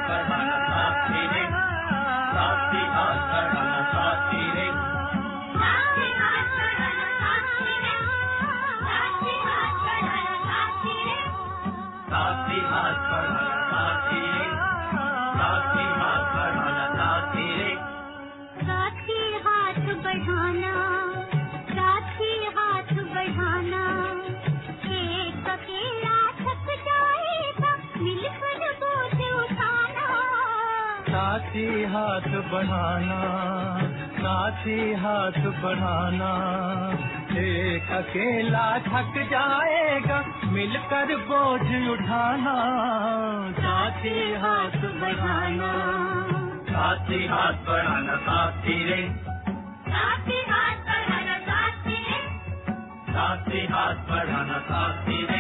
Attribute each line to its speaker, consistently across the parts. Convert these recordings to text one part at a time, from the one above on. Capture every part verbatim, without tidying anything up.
Speaker 1: बढ़ाना साथी रे, साथी हाथ बढ़ाना साथी रे, साथी हाथ बढ़ाना साथी रे, साथी हाथ बढ़ाना साथी रे, साथी हाथ बढ़ाना साथी रे, साथी हाथ बढ़ाना साथी रे, साथी हाथ बढ़ाना, साथी हाथ बढ़ाना, एक अकेला थक जाएगा मिलकर बोझ उठाना, साथी हाथ बढ़ाना, साथी हाथ बढ़ाना, एक अकेला थक जाएगा मिलकर बोझ उठाना, साथी हाथ बढ़ाना, साथी हाथ बढ़ाना साथी रे, साथी हाथ बढ़ाना साथी रे, साथी हाथ बढ़ाना साथी रे,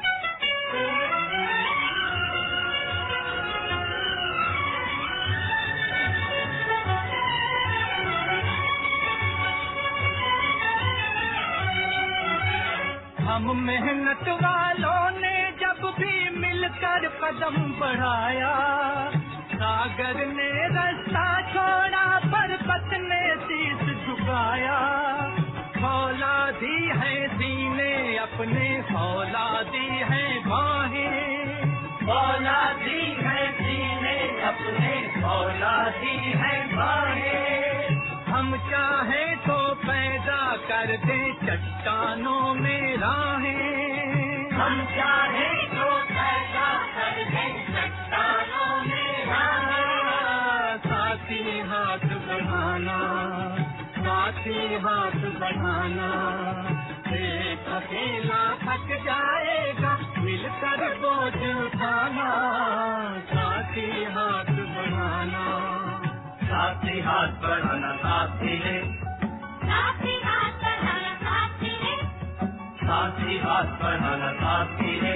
Speaker 1: हम मेहनत वालों ने जब भी मिलकर कदम बढ़ाया, सागर ने रास्ता छोड़ा पर्वत ने शीश झुकाया, फौलादी है सीने अपने, फौलादी है बाहें, फौलादी है सीने अपने, फौलादी है बाहें, हम चाहे तो पैदा कर दे चट्टानों में राहें, हम चाहे तो पैदा कर दे चट्टानों में राहें, साथी हाथ बढ़ाना, साथी हाथ बढ़ाना, एक अकेला थक जाएगा मिलकर बोझ उठाना, साथी हाथ बढ़ाना, साथी हाथ बढ़ाना साथी रे, साथी हाथ बढ़ाना साथी रे, साथी हाथ बढ़ाना साथी रे,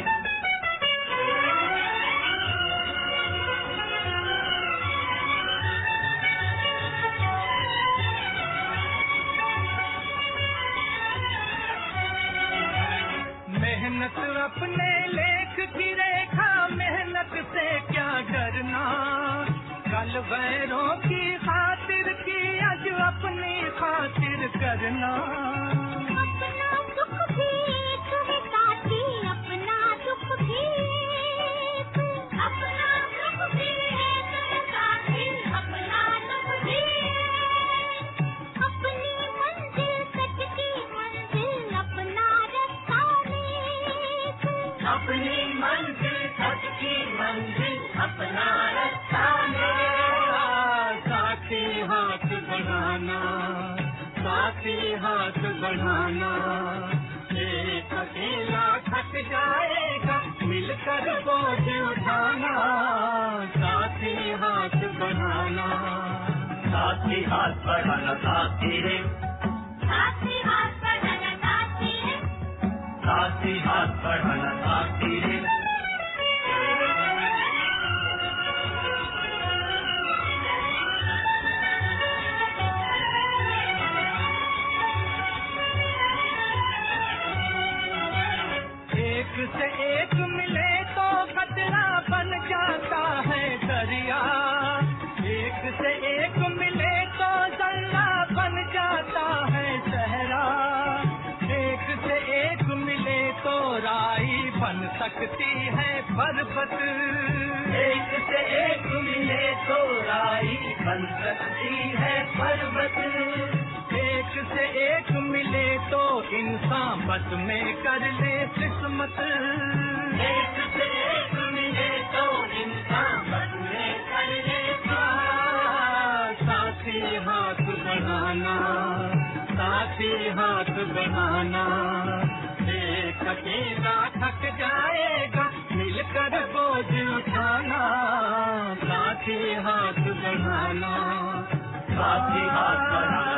Speaker 1: मेहनत अपने लेख की रेखा, मेहनत से क्या डरना, कल वैरों की खातिर की आज अपनी खातिर करना, अपना दुख भी तुम्हें साथी, अपना दुख भी, अपना दुख भी तुम्हें साथी, अपना दुख भी, अपनी मंजिल सच की मंजिल, अपना रास्ता नेक, अपनी मंजिल सच की मंजिल, अपना रास्ता साथी हाथ बढ़ाना, साथी हाथ बढ़ाना, एक अकेला थक जाएगा मिलकर बोझ उठाना, साथी हाथ बढ़ाना, साथी हाथ बढ़ाना साथी रे, साथी हाथ बढ़ाना साथी रे, साथी हाथ बढ़ाना साथी रे, एक से एक मिले तो खतरा बन जाता है दरिया, एक से एक मिले तो जल्ला बन जाता है सहरा, एक से एक मिले तो राई बन सकती है पर्वत, एक से एक मिले तो राई बन सकती है पर्वत, एक से एक मिले तो इंसान बस में कर ले किस्मत, एक से एक मिले तो इंसान बस में कर ले किस्मत, साथी हाथ बढ़ाना, साथी हाथ बढ़ाना, एक अकेला थक जाएगा मिलकर बोझ उठाना, साथी हाथ बढ़ाना, साथी हाथ बढ़ाना